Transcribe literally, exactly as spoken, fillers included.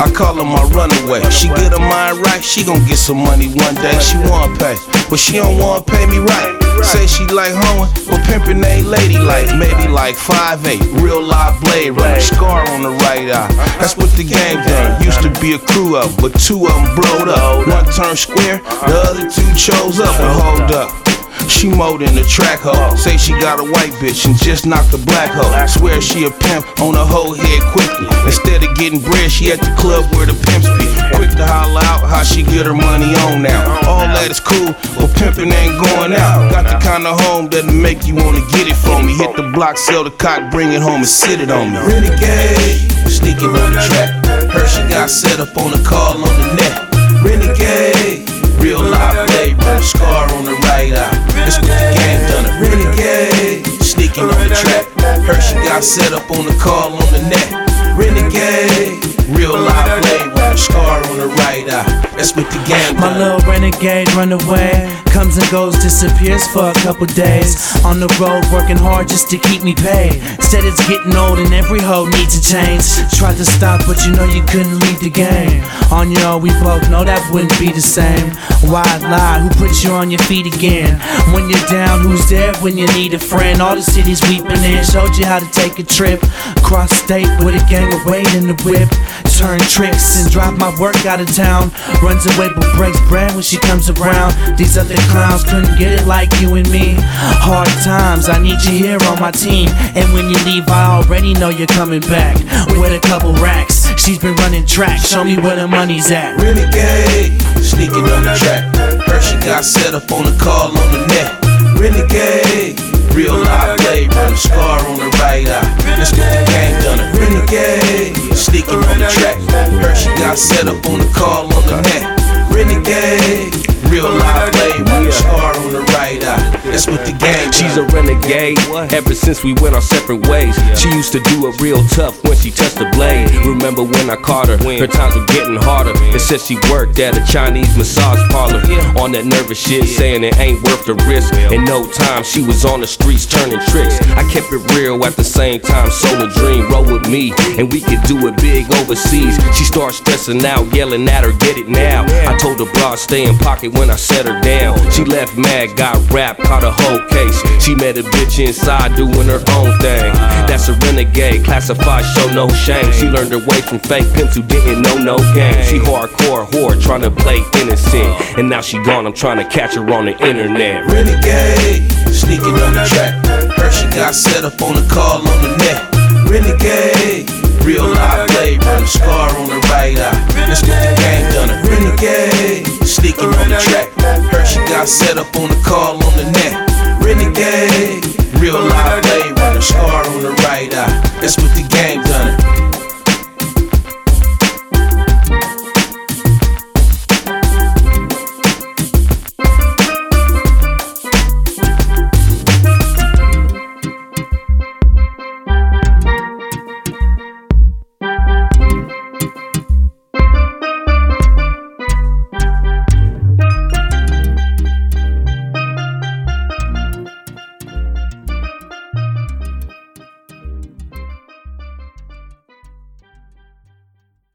I call her my runaway. She get her mind right, she gon' get some money one day. She wanna pay, but she don't wanna pay me right. Say she like hoeing, but pimpin' ain't ladylike. Maybe like five eight, real live blade runner, scar on the right eye. That's what the game done. Used to be a crew up, but two of them blowed up. One turned square, the other two chose up. But hold up, she mowed in the track hoe. Say she got a white bitch and just knocked the black hoe. Swear she a pimp on her whole head quickly. Instead of getting bread, she at the club where the pimps be. Quick to holler out how she get her money on now. All that is cool, but pimpin' ain't going out. Got the kind of home that'll make you wanna get it from me. Hit the block, sell the cock, bring it home and sit it on me. Renegade, sneaking on the track. Heard she got set up on the call on the net. Renegade, real live blade runner, scar on the right eye. That's what the game done. A renegade, sneaking on the track. Heard she got set up on the call on the net. Renegade, real live blade runner, scar on the right eye. That's what the game done. My little renegade run away, comes and goes, disappears for a couple days. On the road working hard just to keep me paid. Said it's getting old and every hoe needs a change. Tried to stop but you know you couldn't leave the game. On your own we both know that wouldn't be the same. Why lie? Who put you on your feet again? When you're down, who's there when you need a friend? All the cities weeping in, showed you how to take a trip across state with a gang of weight in the whip. Turn tricks and drive my work out of town. Runs away but breaks bread when she comes around. These other clowns couldn't get it like you and me. Hard times, I need you here on my team. And when you leave, I already know you're coming back with a couple racks. She's been running track, show me where the money's at. Renegade, sneaking on the track. Heard she got set up on the call on the net. Renegade, real live blade runner, scar on the right eye. That's what the game done. A renegade, sneaking on the track. Heard she got set up on the call on the net. Renegade, real live blade runner, scar on the right eye. That's what the game done. She's a renegade ever since we went our separate ways. She used to do it real tough when she touched the blade. Remember when I caught her, her times were getting harder. It said she worked at a Chinese massage parlor. On that nervous shit, saying it ain't worth the risk. In no time, she was on the streets turning tricks. I kept it real at the same time, sold a dream, roll with me, and we could do it big overseas. She started stressing out, yelling at her, get it now. I told her broad, stay in pocket when I set her down. She left mad, got rapped, caught a whole case. She met a bitch inside doing her own thing. That's a renegade, classified, show no shame. She learned her way from fake pimps who didn't know no game. She hardcore whore, trying to play innocent. And now she gone, I'm trying to catch her on the internet. Renegade, sneaking on the track. Heard she got set up on the call on the net. Renegade, real live blade runner, scar on the right eye. That's what the game done. A renegade, sneaking on the track. Heard she got set up on the call